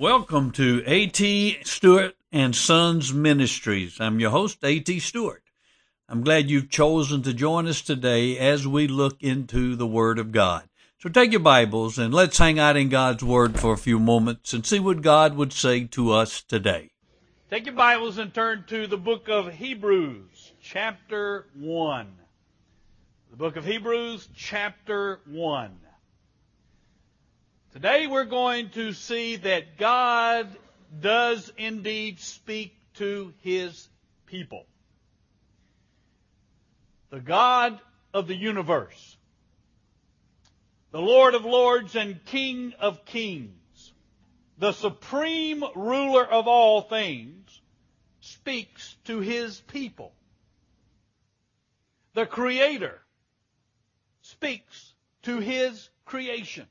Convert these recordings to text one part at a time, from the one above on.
Welcome to A.T. Stewart and Sons Ministries. I'm your host, A.T. Stewart. I'm glad you've chosen to join us today as we look into the Word of God. So take your Bibles and let's hang out in God's Word for a few moments and see what God would say to us today. Take your Bibles and turn to the book of Hebrews, chapter 1. The book of Hebrews, chapter 1. Today we're going to see that God does indeed speak to His people. The God of the universe, the Lord of lords and King of kings, the supreme ruler of all things, speaks to His people. The Creator speaks to His creation.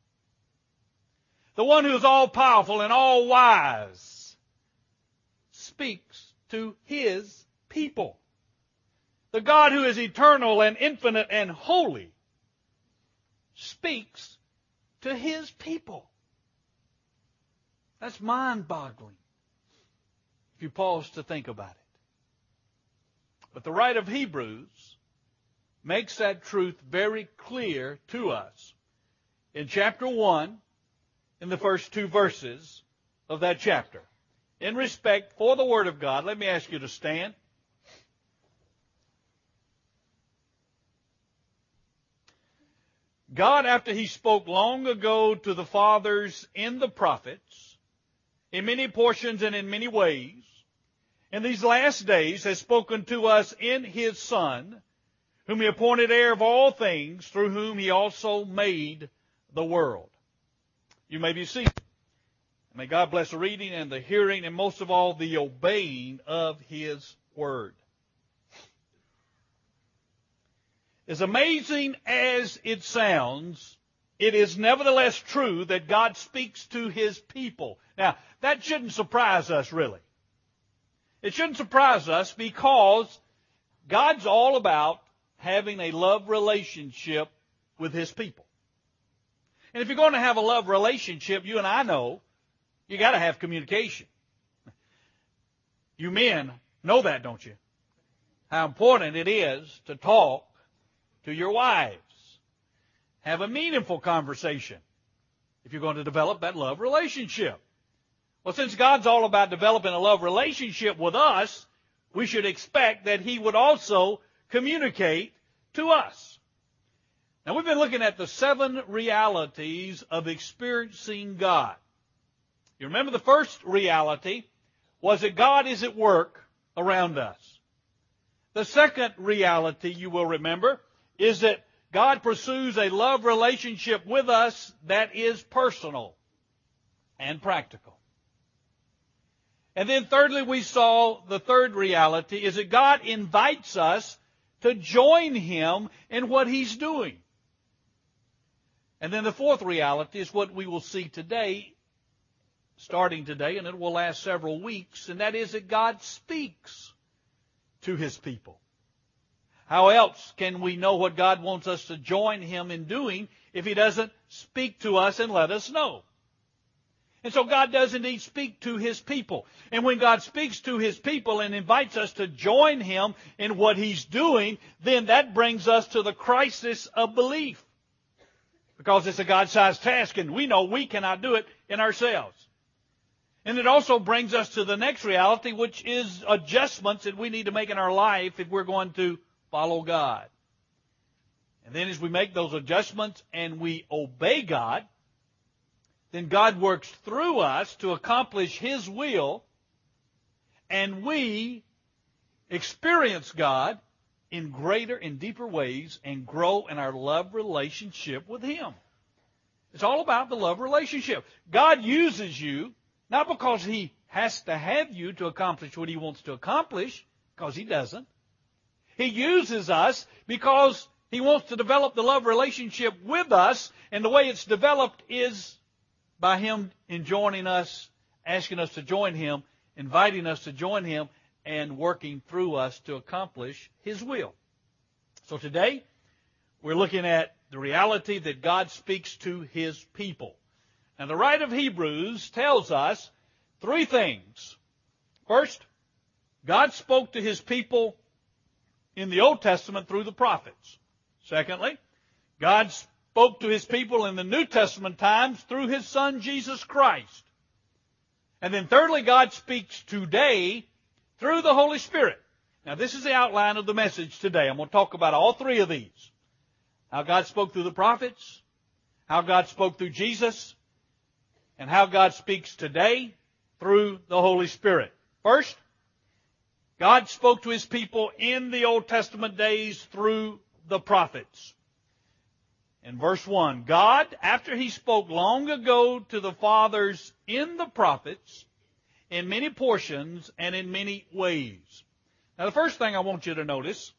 The one who is all-powerful and all-wise speaks to His people. The God who is eternal and infinite and holy speaks to His people. That's mind-boggling if you pause to think about it. But the writer of Hebrews makes that truth very clear to us in chapter 1, in the first two verses of that chapter. In respect for the Word of God, let me ask you to stand. God, after He spoke long ago to the fathers in the prophets, in many portions and in many ways, in these last days has spoken to us in His Son, whom He appointed heir of all things, through whom He also made the world. You may be seated. May God bless the reading and the hearing and most of all the obeying of His Word. As amazing as it sounds, it is nevertheless true that God speaks to His people. Now, that shouldn't surprise us, really. It shouldn't surprise us because God's all about having a love relationship with His people. And if you're going to have a love relationship, you and I know, you got to have communication. You men know that, don't you? How important it is to talk to your wives. Have a meaningful conversation if you're going to develop that love relationship. Well, since God's all about developing a love relationship with us, we should expect that He would also communicate to us. Now, we've been looking at the 7 realities of experiencing God. You remember the first reality was that God is at work around us. The second reality, you will remember, is that God pursues a love relationship with us that is personal and practical. And then thirdly, we saw the third reality is that God invites us to join Him in what He's doing. And then the fourth reality is what we will see today, starting today, and it will last several weeks, and that is that God speaks to His people. How else can we know what God wants us to join Him in doing if He doesn't speak to us and let us know? And so God does indeed speak to His people. And when God speaks to His people and invites us to join Him in what He's doing, then that brings us to the crisis of belief. Because it's a God-sized task, and we know we cannot do it in ourselves. And it also brings us to the next reality, which is adjustments that we need to make in our life if we're going to follow God. And then as we make those adjustments and we obey God, then God works through us to accomplish His will, and we experience God in greater and deeper ways and grow in our love relationship with Him. It's all about the love relationship. God uses you not because He has to have you to accomplish what He wants to accomplish, because He doesn't. He uses us because He wants to develop the love relationship with us, and the way it's developed is by Him enjoining us, asking us to join Him, inviting us to join Him, and working through us to accomplish His will. So today, we're looking at the reality that God speaks to His people. Now, the writer of Hebrews tells us three things. First, God spoke to His people in the Old Testament through the prophets. Secondly, God spoke to His people in the New Testament times through His Son, Jesus Christ. And then thirdly, God speaks today through the Holy Spirit. Now, this is the outline of the message today. I'm going to talk about all three of these. How God spoke through the prophets, how God spoke through Jesus, and how God speaks today through the Holy Spirit. First, God spoke to His people in the Old Testament days through the prophets. In verse 1, God, after He spoke long ago to the fathers in the prophets, in many portions and in many ways. Now, the first thing I want you to notice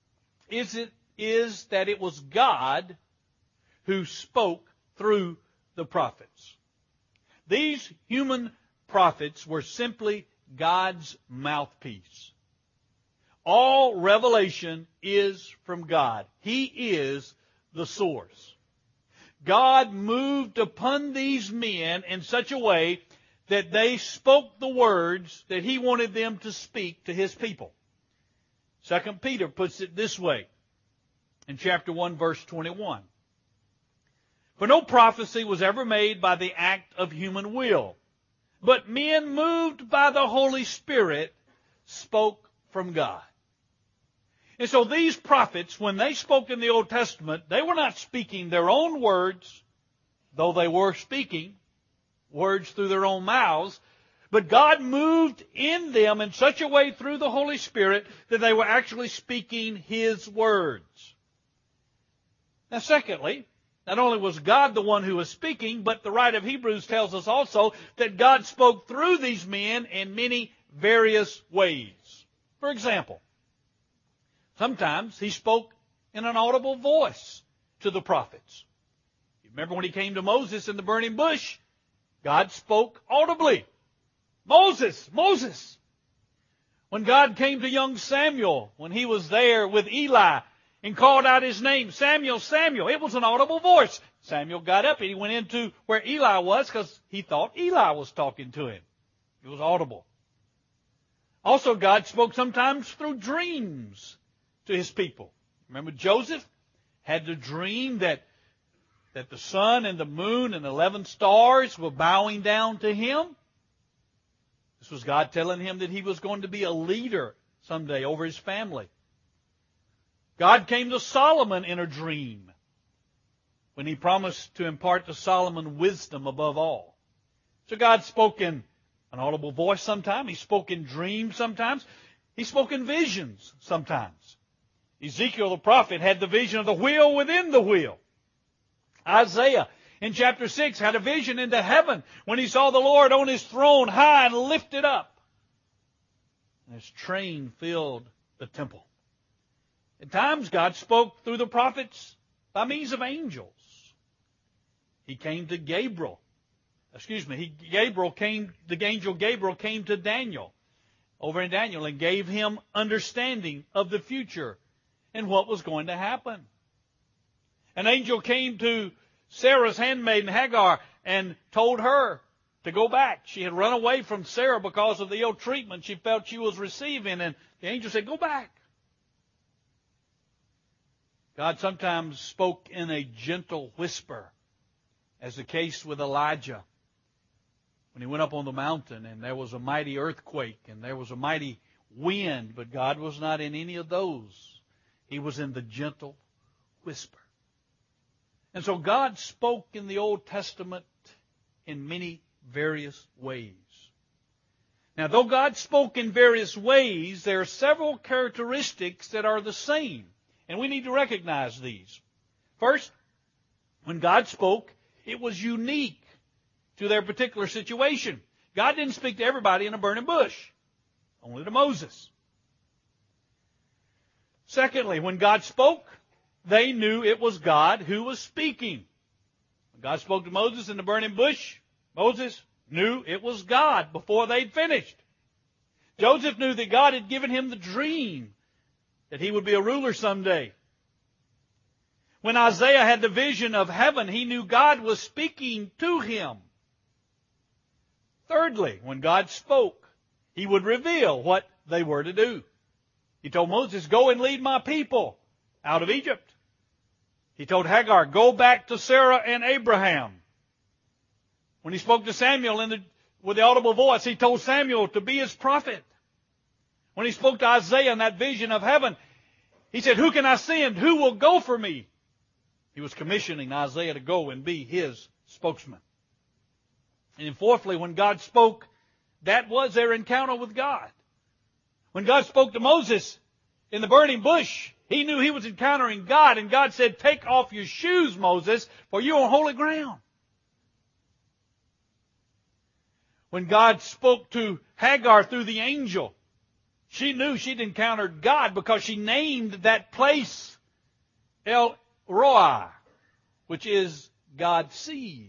is that it was God who spoke through the prophets. These human prophets were simply God's mouthpiece. All revelation is from God. He is the source. God moved upon these men in such a way that they spoke the words that He wanted them to speak to His people. 2 Peter puts it this way in chapter 1, verse 21. For no prophecy was ever made by the act of human will, but men moved by the Holy Spirit spoke from God. And so these prophets, when they spoke in the Old Testament, they were not speaking their own words, though they were speaking words through their own mouths, but God moved in them in such a way through the Holy Spirit that they were actually speaking His words. Now, secondly, not only was God the one who was speaking, but the writer of Hebrews tells us also that God spoke through these men in many various ways. For example, sometimes He spoke in an audible voice to the prophets. You remember when He came to Moses in the burning bush? God spoke audibly. Moses, Moses. When God came to young Samuel, when he was there with Eli and called out his name, Samuel, Samuel, it was an audible voice. Samuel got up and he went into where Eli was because he thought Eli was talking to him. It was audible. Also, God spoke sometimes through dreams to His people. Remember Joseph had the dream that the sun and the moon and 11 stars were bowing down to him. This was God telling him that he was going to be a leader someday over his family. God came to Solomon in a dream when He promised to impart to Solomon wisdom above all. So God spoke in an audible voice sometimes. He spoke in dreams sometimes. He spoke in visions sometimes. Ezekiel the prophet had the vision of the wheel within the wheel. Isaiah in chapter 6 had a vision into heaven when he saw the Lord on His throne high and lifted up. And His train filled the temple. At times God spoke through the prophets by means of angels. He came to Gabriel. The angel Gabriel came to Daniel over in Daniel and gave him understanding of the future and what was going to happen. An angel came to Sarah's handmaiden Hagar and told her to go back. She had run away from Sarah because of the ill treatment she felt she was receiving, and the angel said, go back. God sometimes spoke in a gentle whisper, as the case with Elijah when he went up on the mountain and there was a mighty earthquake and there was a mighty wind, but God was not in any of those. He was in the gentle whisper. And so God spoke in the Old Testament in many various ways. Now, though God spoke in various ways, there are several characteristics that are the same, and we need to recognize these. First, when God spoke, it was unique to their particular situation. God didn't speak to everybody in a burning bush, only to Moses. Secondly, when God spoke, they knew it was God who was speaking. When God spoke to Moses in the burning bush, Moses knew it was God before they'd finished. Joseph knew that God had given him the dream that he would be a ruler someday. When Isaiah had the vision of heaven, he knew God was speaking to him. Thirdly, when God spoke, He would reveal what they were to do. He told Moses, go and lead my people out of Egypt. He told Hagar, go back to Sarah and Abraham. When He spoke to Samuel with the audible voice, He told Samuel to be His prophet. When He spoke to Isaiah in that vision of heaven, He said, who can I send? Who will go for me? He was commissioning Isaiah to go and be His spokesman. And then fourthly, when God spoke, that was their encounter with God. When God spoke to Moses in the burning bush, he knew he was encountering God, and God said, take off your shoes, Moses, for you're on holy ground. When God spoke to Hagar through the angel, she knew she'd encountered God because she named that place El Roi, which is God sees.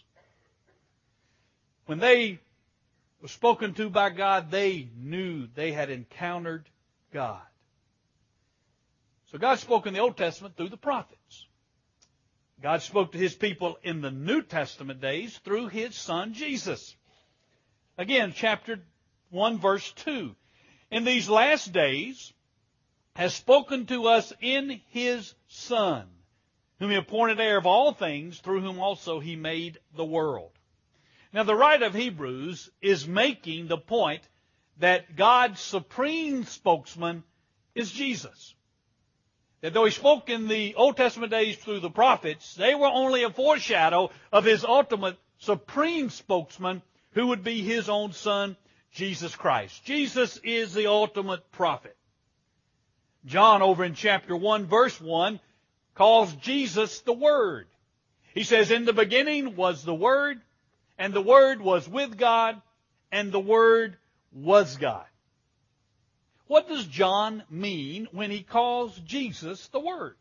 When they were spoken to by God, they knew they had encountered God. So God spoke in the Old Testament through the prophets. God spoke to His people in the New Testament days through His Son Jesus. Again, chapter 1, verse 2. In these last days has spoken to us in His Son, whom He appointed heir of all things, through whom also He made the world. Now, the writer of Hebrews is making the point that God's supreme spokesman is Jesus. That though He spoke in the Old Testament days through the prophets, they were only a foreshadow of His ultimate supreme spokesman, who would be His own Son, Jesus Christ. Jesus is the ultimate prophet. John, over in chapter 1, verse 1, calls Jesus the Word. He says, in the beginning was the Word, and the Word was with God, and the Word was God. What does John mean when he calls Jesus the Word?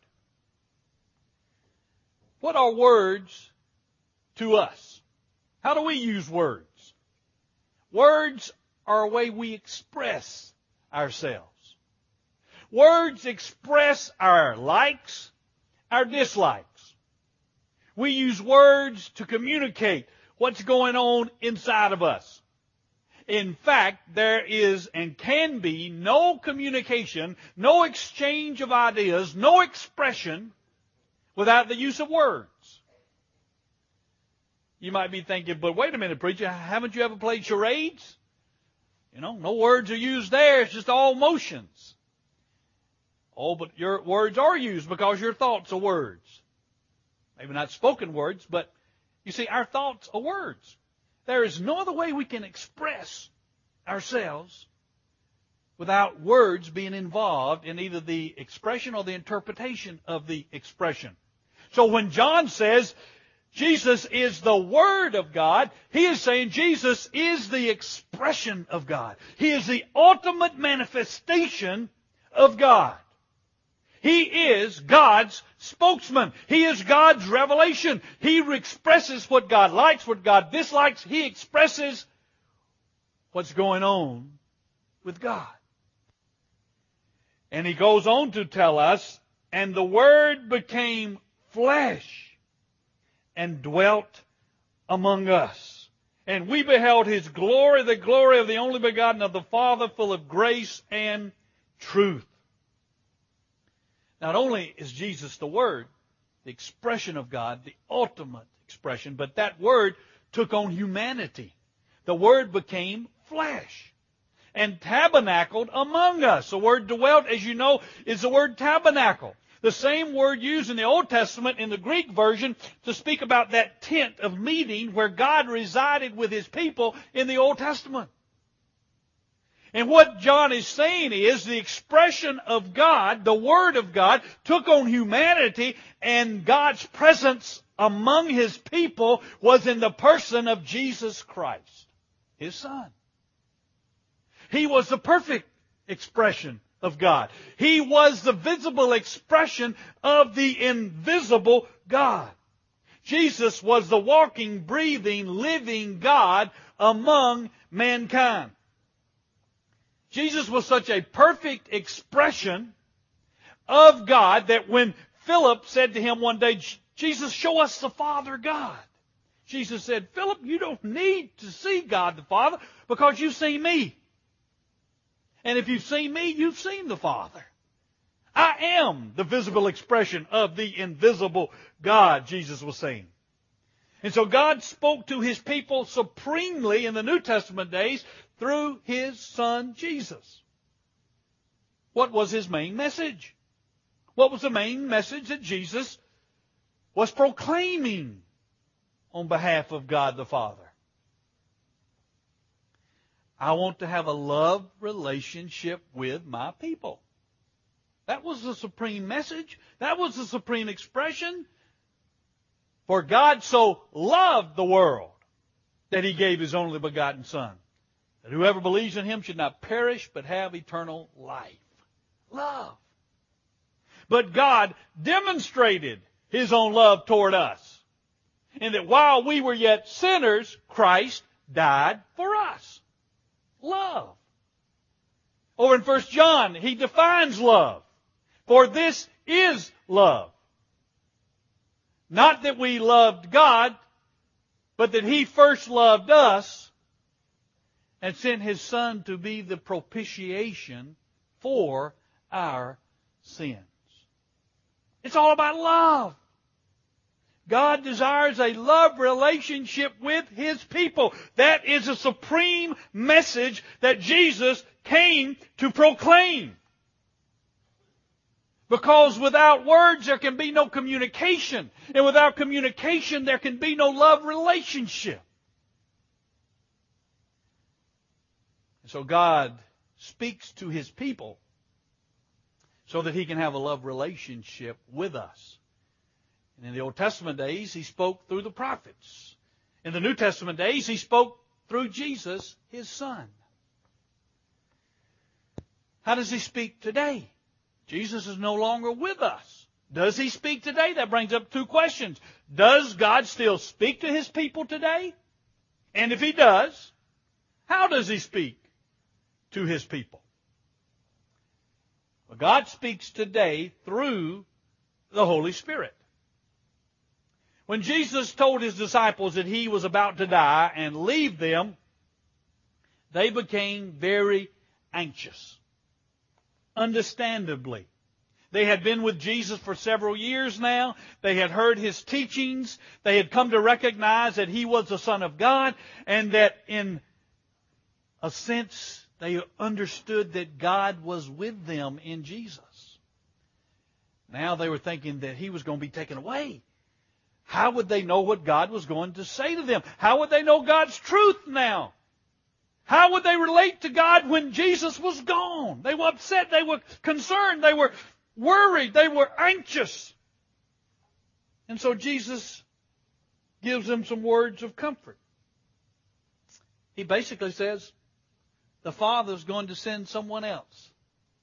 What are words to us? How do we use words? Words are a way we express ourselves. Words express our likes, our dislikes. We use words to communicate what's going on inside of us. In fact, there is and can be no communication, no exchange of ideas, no expression without the use of words. You might be thinking, but wait a minute, preacher, haven't you ever played charades? You know, no words are used there, it's just all motions. Oh, but your words are used because your thoughts are words. Maybe not spoken words, but you see, our thoughts are words. There is no other way we can express ourselves without words being involved in either the expression or the interpretation of the expression. So when John says Jesus is the Word of God, he is saying Jesus is the expression of God. He is the ultimate manifestation of God. He is God's spokesman. He is God's revelation. He expresses what God likes, what God dislikes. He expresses what's going on with God. And he goes on to tell us, and the Word became flesh and dwelt among us. And we beheld His glory, the glory of the only begotten of the Father, full of grace and truth. Not only is Jesus the Word, the expression of God, the ultimate expression, but that Word took on humanity. The Word became flesh and tabernacled among us. The word dwelt, as you know, is the word tabernacle. The same word used in the Old Testament in the Greek version to speak about that tent of meeting where God resided with His people in the Old Testament. And what John is saying is the expression of God, the Word of God, took on humanity, and God's presence among His people was in the person of Jesus Christ, His Son. He was the perfect expression of God. He was the visible expression of the invisible God. Jesus was the walking, breathing, living God among mankind. Jesus was such a perfect expression of God that when Philip said to Him one day, Jesus, show us the Father God. Jesus said, Philip, you don't need to see God the Father because you've seen me. And if you've seen me, you've seen the Father. I am the visible expression of the invisible God, Jesus was saying. And so God spoke to His people supremely in the New Testament days through His Son, Jesus. What was His main message? What was the main message that Jesus was proclaiming on behalf of God the Father? I want to have a love relationship with my people. That was the supreme message. That was the supreme expression. For God so loved the world that He gave His only begotten Son, that whoever believes in Him should not perish but have eternal life. Love. But God demonstrated His own love toward us, in that while we were yet sinners, Christ died for us. Love. Over in 1 John, he defines love. For this is love. Not that we loved God, but that He first loved us and sent His Son to be the propitiation for our sins. It's all about love. God desires a love relationship with His people. That is a supreme message that Jesus came to proclaim. Because without words there can be no communication. And without communication there can be no love relationship. So God speaks to His people so that He can have a love relationship with us. And in the Old Testament days, He spoke through the prophets. In the New Testament days, He spoke through Jesus, His Son. How does He speak today? Jesus is no longer with us. Does He speak today? That brings up two questions. Does God still speak to His people today? And if He does, how does He speak to His people? Well, God speaks today through the Holy Spirit. When Jesus told His disciples that He was about to die and leave them, they became very anxious. Understandably. They had been with Jesus for several years now. They had heard His teachings. They had come to recognize that He was the Son of God, and that in a sense they understood that God was with them in Jesus. Now they were thinking that He was going to be taken away. How would they know what God was going to say to them? How would they know God's truth now? How would they relate to God when Jesus was gone? They were upset. They were concerned. They were worried. They were anxious. And so Jesus gives them some words of comfort. He basically says, the Father's going to send someone else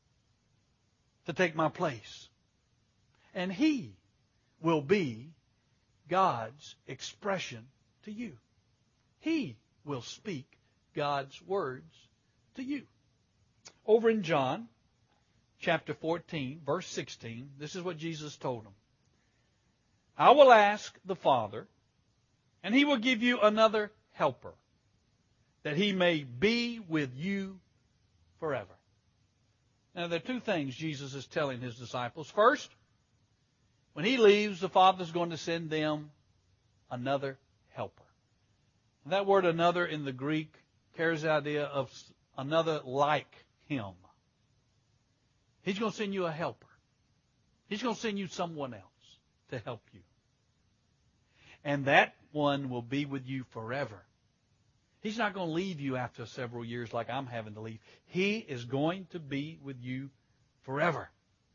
to take my place. And He will be God's expression to you. He will speak God's words to you. Over in John chapter 14, verse 16, this is what Jesus told them. I will ask the Father, and He will give you another helper, that He may be with you forever. Now, there are two things Jesus is telling His disciples. First, when He leaves, the Father's going to send them another helper. And that word another in the Greek carries the idea of another like Him. He's going to send you a helper. He's going to send you someone else to help you. And that one will be with you forever. He's not going to leave you after several years like I'm having to leave. He is going to be with you forever.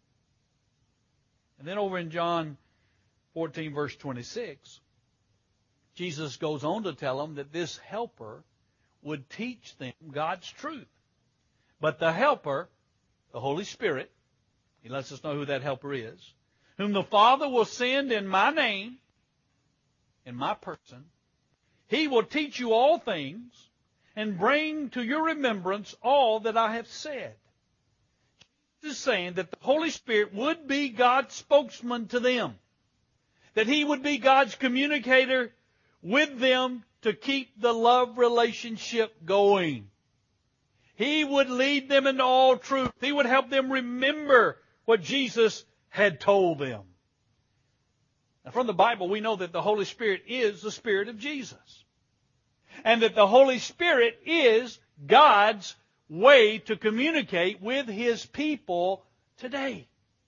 And then over in John 14, verse 26, Jesus goes on to tell them that this helper would teach them God's truth. But the helper, the Holy Spirit, He lets us know who that helper is, whom the Father will send in my name, in my person, He will teach you all things and bring to your remembrance all that I have said. Jesus is saying that the Holy Spirit would be God's spokesman to them, that He would be God's communicator with them to keep the love relationship going. He would lead them into all truth. He would help them remember what Jesus had told them. Now, from the Bible, we know that the Holy Spirit is the Spirit of Jesus. And that the Holy Spirit is God's way to communicate with His people today.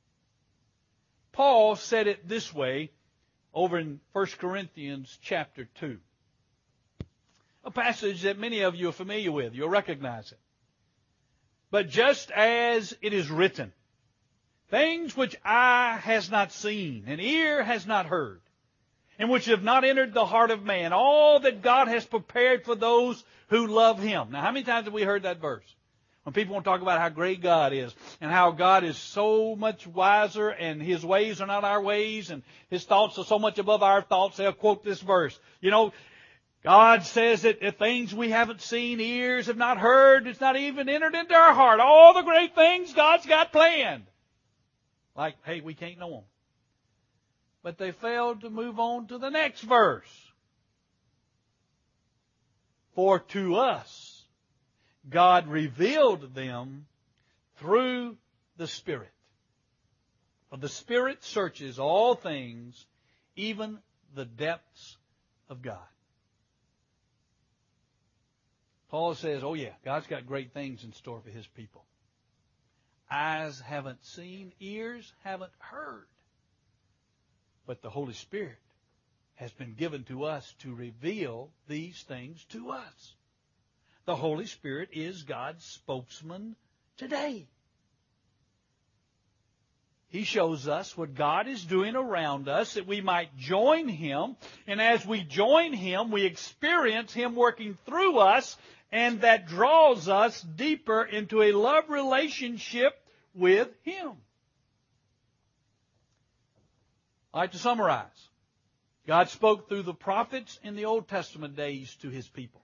Paul said it this way over in 1 Corinthians chapter 2. A passage that many of you are familiar with. You'll recognize it. But just as it is written, things which eye has not seen and ear has not heard, and which have not entered the heart of man, all that God has prepared for those who love Him. Now, how many times have we heard that verse? When people want to talk about how great God is and how God is so much wiser and His ways are not our ways and His thoughts are so much above our thoughts, they'll quote this verse. You know, God says that things we haven't seen, ears have not heard, it's not even entered into our heart. All the great things God's got planned. Like, hey, we can't know them. But they failed to move on to the next verse. For to us, God revealed them through the Spirit. For the Spirit searches all things, even the depths of God. Paul says, oh yeah, God's got great things in store for His people. Eyes haven't seen, ears haven't heard. But the Holy Spirit has been given to us to reveal these things to us. The Holy Spirit is God's spokesman today. He shows us what God is doing around us that we might join Him. And as we join Him, we experience Him working through us, and that draws us deeper into a love relationship with Him. All right, to summarize, God spoke through the prophets in the Old Testament days to His people.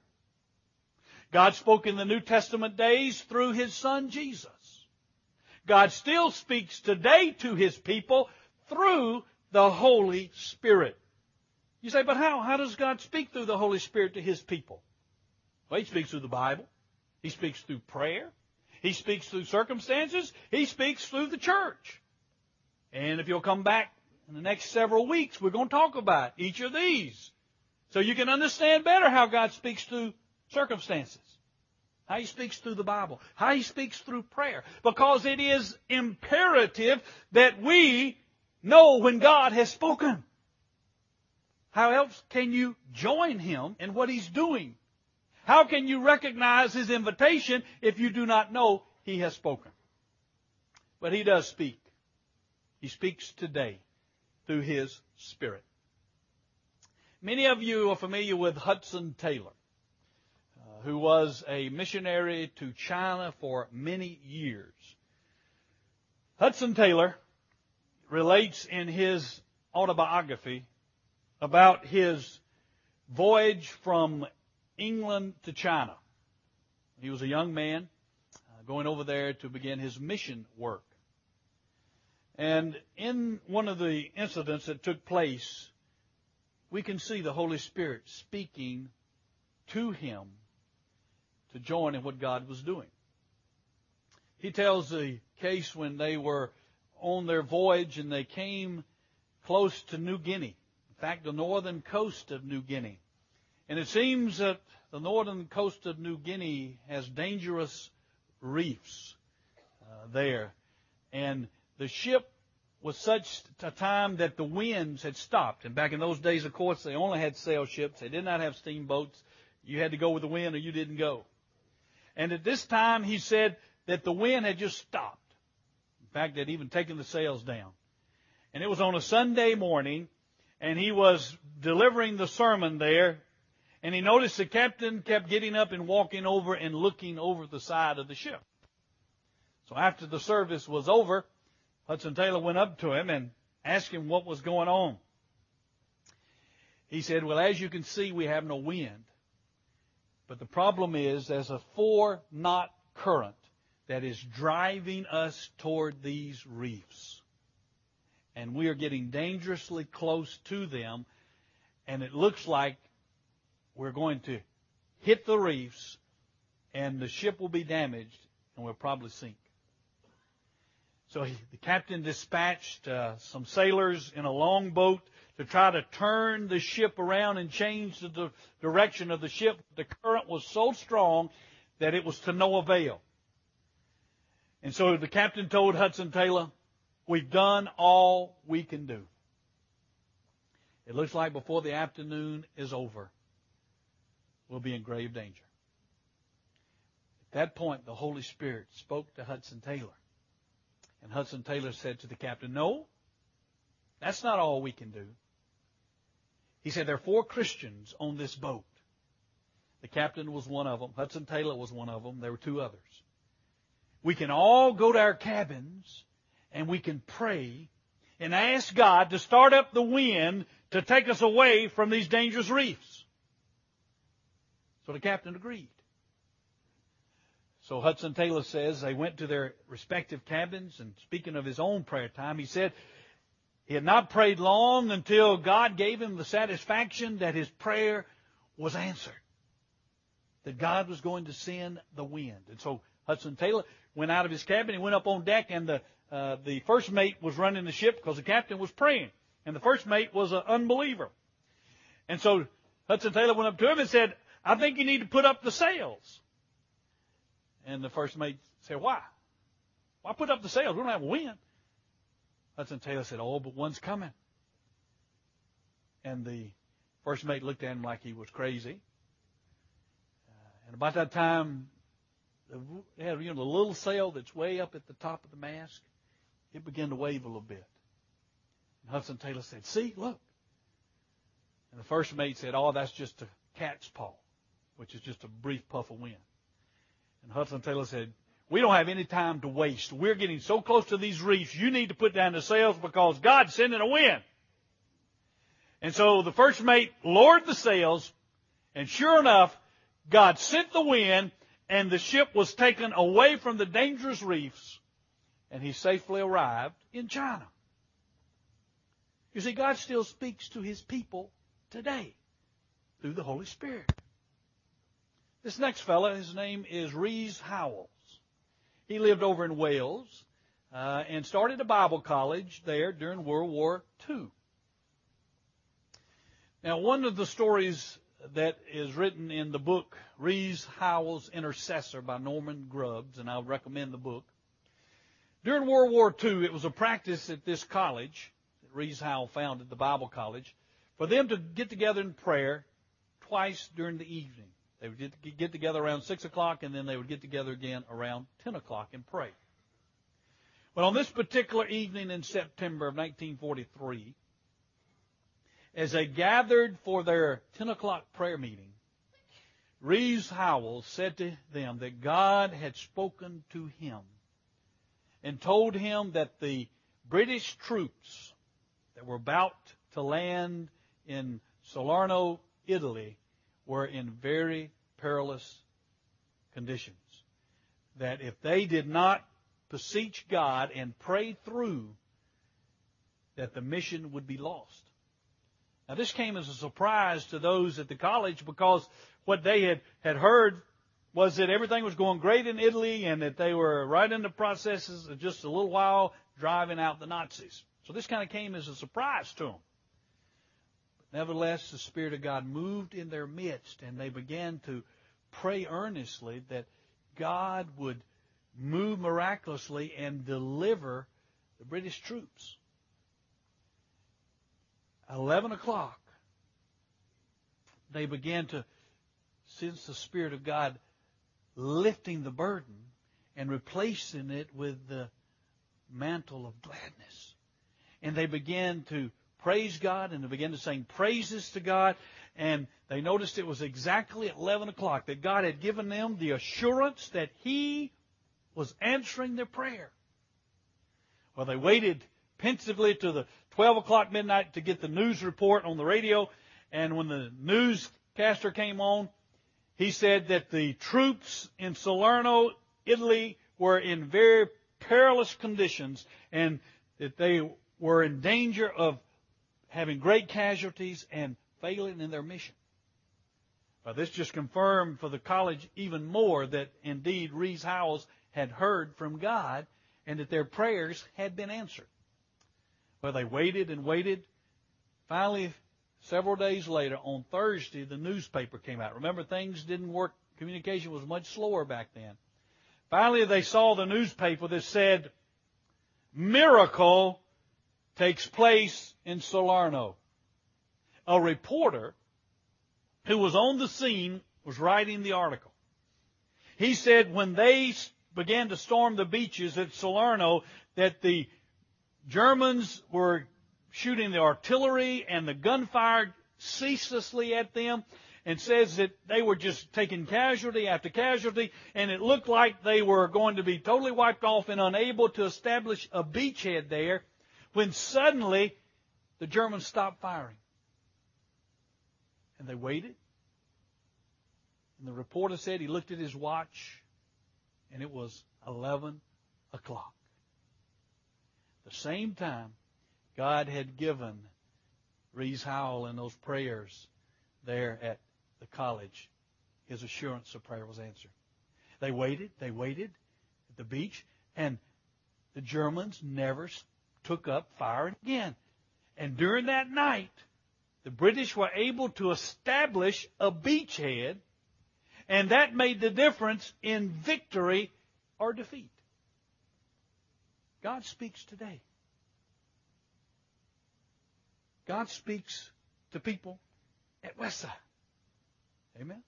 God spoke in the New Testament days through His Son, Jesus. God still speaks today to His people through the Holy Spirit. You say, but how? How does God speak through the Holy Spirit to His people? Well, He speaks through the Bible. He speaks through prayer. He speaks through circumstances. He speaks through the church. And if you'll come back in the next several weeks, we're going to talk about each of these, so you can understand better how God speaks through circumstances, how He speaks through the Bible, how He speaks through prayer, because it is imperative that we know when God has spoken. How else can you join Him in what He's doing? How can you recognize His invitation if you do not know He has spoken? But He does speak. He speaks today through His Spirit. Many of you are familiar with Hudson Taylor, who was a missionary to China for many years. Hudson Taylor relates in his autobiography about his voyage from England to China. He was a young man going over there to begin his mission work. And in one of the incidents that took place, we can see the Holy Spirit speaking to him to join in what God was doing. He tells the case when they were on their voyage and they came close to New Guinea. In fact, the northern coast of New Guinea. And it seems that the northern coast of New Guinea has dangerous reefs there. And the ship was such a time that the winds had stopped. And back in those days, of course, they only had sail ships. They did not have steamboats. You had to go with the wind or you didn't go. And at this time, he said that the wind had just stopped. In fact, they'd even taken the sails down. And it was on a Sunday morning, and he was delivering the sermon there, and he noticed the captain kept getting up and walking over and looking over the side of the ship. So after the service was over, Hudson Taylor went up to him and asked him what was going on. He said, well, as you can see, we have no wind. But the problem is there's a 4-knot current that is driving us toward these reefs. And we are getting dangerously close to them, and it looks like we're going to hit the reefs, and the ship will be damaged, and we'll probably sink. So the captain dispatched some sailors in a longboat to try to turn the ship around and change the direction of the ship. The current was so strong that it was to no avail. And so the captain told Hudson Taylor, we've done all we can do. It looks like before the afternoon is over, we'll be in grave danger. At that point, the Holy Spirit spoke to Hudson Taylor. And Hudson Taylor said to the captain, no, that's not all we can do. He said, there are 4 Christians on this boat. The captain was one of them. Hudson Taylor was one of them. There were 2 others. We can all go to our cabins and we can pray and ask God to start up the wind to take us away from these dangerous reefs. So the captain agreed. So Hudson Taylor says they went to their respective cabins, and speaking of his own prayer time, he said he had not prayed long until God gave him the satisfaction that his prayer was answered, that God was going to send the wind. And so Hudson Taylor went out of his cabin, he went up on deck, and the first mate was running the ship because the captain was praying, and the first mate was an unbeliever. And so Hudson Taylor went up to him and said, I think you need to put up the sails. And the first mate said, why? Why put up the sails? We don't have a wind. Hudson Taylor said, oh, but one's coming. And the first mate looked at him like he was crazy. And about that time, they had, the little sail that's way up at the top of the mast, it began to wave a little bit. And Hudson Taylor said, see, look. And the first mate said, oh, that's just a cat's paw, which is just a brief puff of wind. And Hudson Taylor said, we don't have any time to waste. We're getting so close to these reefs, you need to put down the sails because God's sending a wind. And so the first mate lowered the sails, and sure enough, God sent the wind, and the ship was taken away from the dangerous reefs, and he safely arrived in China. You see, God still speaks to His people today through the Holy Spirit. This next fellow, his name is Rhys Howells. He lived over in Wales and started a Bible college there during World War II. Now, one of the stories that is written in the book Rhys Howells' Intercessor by Norman Grubbs, and I would recommend the book. During World War II, it was a practice at this college that Rhys Howells founded, the Bible college, for them to get together in prayer twice during the evening. They would get together around 6 o'clock, and then they would get together again around 10 o'clock and pray. But on this particular evening in September of 1943, as they gathered for their 10 o'clock prayer meeting, Rhys Howells said to them that God had spoken to him and told him that the British troops that were about to land in Salerno, Italy, were in very perilous conditions. That if they did not beseech God and pray through, that the mission would be lost. Now, this came as a surprise to those at the college because what they had heard was that everything was going great in Italy and that they were right in the processes of just a little while driving out the Nazis. So this kind of came as a surprise to them. Nevertheless, the Spirit of God moved in their midst, and they began to pray earnestly that God would move miraculously and deliver the British troops. At 11 o'clock, they began to sense the Spirit of God lifting the burden and replacing it with the mantle of gladness. And they began to praise God, and they began to sing praises to God, and they noticed it was exactly at 11 o'clock that God had given them the assurance that He was answering their prayer. Well, they waited pensively to the 12 o'clock midnight to get the news report on the radio, and when the newscaster came on, he said that the troops in Salerno, Italy, were in very perilous conditions, and that they were in danger of having great casualties and failing in their mission. This just confirmed for the college even more that indeed Rees Howells had heard from God and that their prayers had been answered. Well, they waited and waited. Finally, several days later, on Thursday, the newspaper came out. Remember, things didn't work. Communication was much slower back then. Finally, they saw the newspaper that said, "Miracle takes place in Salerno." A reporter who was on the scene was writing the article. He said when they began to storm the beaches at Salerno that the Germans were shooting the artillery and the gunfire ceaselessly at them, and says that they were just taking casualty after casualty, and it looked like they were going to be totally wiped off and unable to establish a beachhead there, when suddenly the Germans stopped firing. And they waited. And the reporter said he looked at his watch, and it was 11 o'clock. The same time God had given Rees Howell in those prayers there at the college, his assurance of prayer was answered. They waited at the beach, and the Germans never took up firing again. And during that night, the British were able to establish a beachhead, and that made the difference in victory or defeat. God speaks today. God speaks to people at Westside. Amen.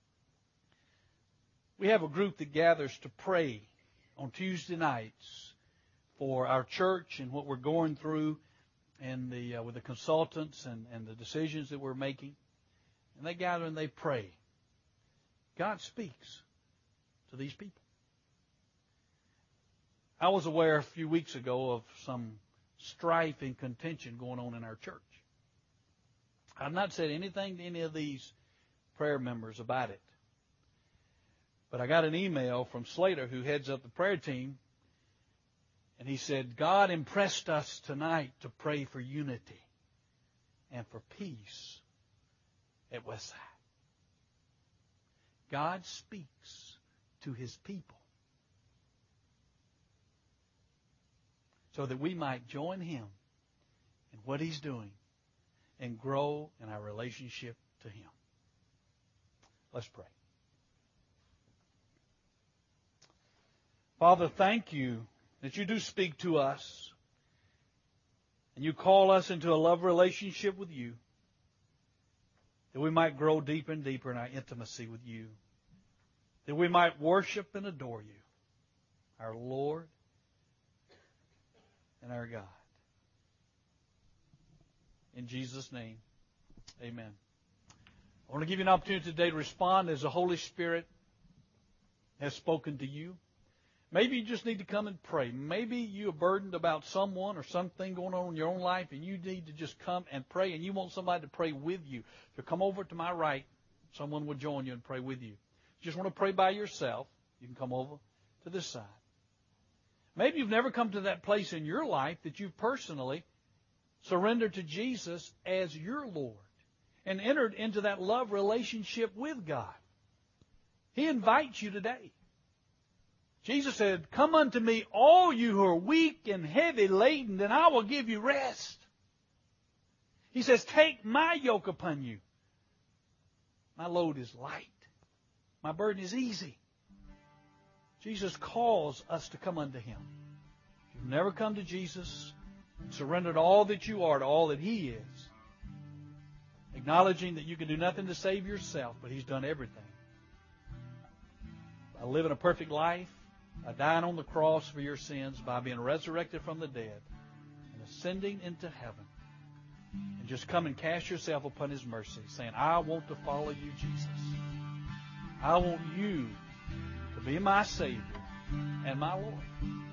We have a group that gathers to pray on Tuesday nights for our church and what we're going through, and with the consultants and the decisions that we're making. And they gather and they pray. God speaks to these people. I was aware a few weeks ago of some strife and contention going on in our church. I've not said anything to any of these prayer members about it. But I got an email from Slater, who heads up the prayer team, and he said, God impressed us tonight to pray for unity and for peace at Westside. God speaks to His people so that we might join Him in what He's doing and grow in our relationship to Him. Let's pray. Father, thank you that you do speak to us and you call us into a love relationship with you, that we might grow deeper and deeper in our intimacy with you, that we might worship and adore you, our Lord and our God. In Jesus' name, amen. I want to give you an opportunity today to respond as the Holy Spirit has spoken to you. Maybe you just need to come and pray. Maybe you are burdened about someone or something going on in your own life, and you need to just come and pray, and you want somebody to pray with you. So come over to my right. Someone will join you and pray with you. If you just want to pray by yourself, you can come over to this side. Maybe you've never come to that place in your life that you've personally surrendered to Jesus as your Lord and entered into that love relationship with God. He invites you today. Jesus said, come unto me, all you who are weak and heavy laden, and I will give you rest. He says, take my yoke upon you. My load is light. My burden is easy. Jesus calls us to come unto Him. If you've never come to Jesus and surrendered all that you are to all that He is, acknowledging that you can do nothing to save yourself, but He's done everything. By living a perfect life, by dying on the cross for your sins, by being resurrected from the dead, and ascending into heaven. And just come and cast yourself upon His mercy, saying, I want to follow you, Jesus. I want you to be my Savior and my Lord.